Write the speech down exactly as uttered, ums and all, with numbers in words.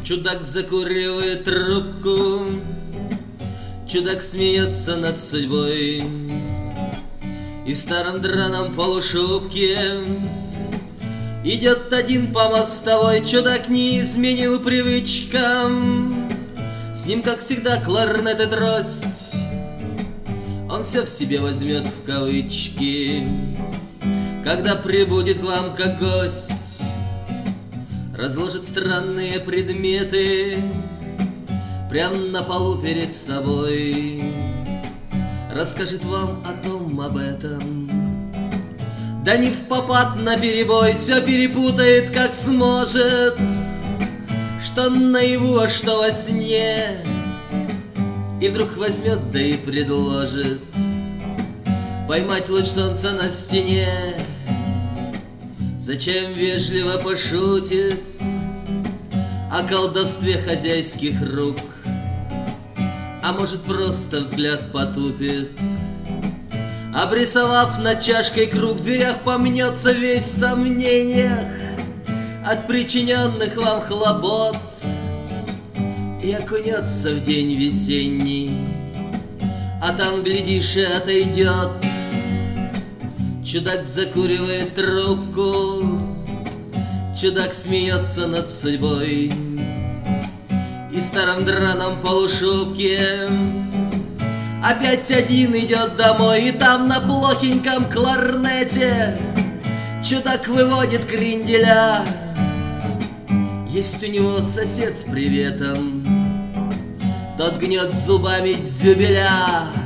Чудак закуривает трубку, чудак смеется над судьбой. И в старом драном полушубке идет один по мостовой. Чудак не изменил привычкам, с ним, как всегда, кларнет и трость. Он все в себе возьмет в кавычки, когда прибудет к вам как гость. Разложит странные предметы прямо на полу перед собой. Расскажет вам о том, об этом, да не впопад наперебой. Все перепутает, как сможет, что наяву, а что во сне. И вдруг возьмет, да и предложит поймать луч солнца на стене. Зачем вежливо пошутит о колдовстве хозяйских рук, а может, просто взгляд потупит, обрисовав над чашкой круг. В дверях помнется весь в сомнениях от причиненных вам хлопот и окунется в день весенний, а там, глядишь, и отойдет. Чудак закуривает трубку, чудак смеется над судьбой. И в старом драном полушубке опять один идет домой. И там на плохеньком кларнете чудак выводит кренделя. Есть у него сосед с приветом, тот гнет зубами дюбеля.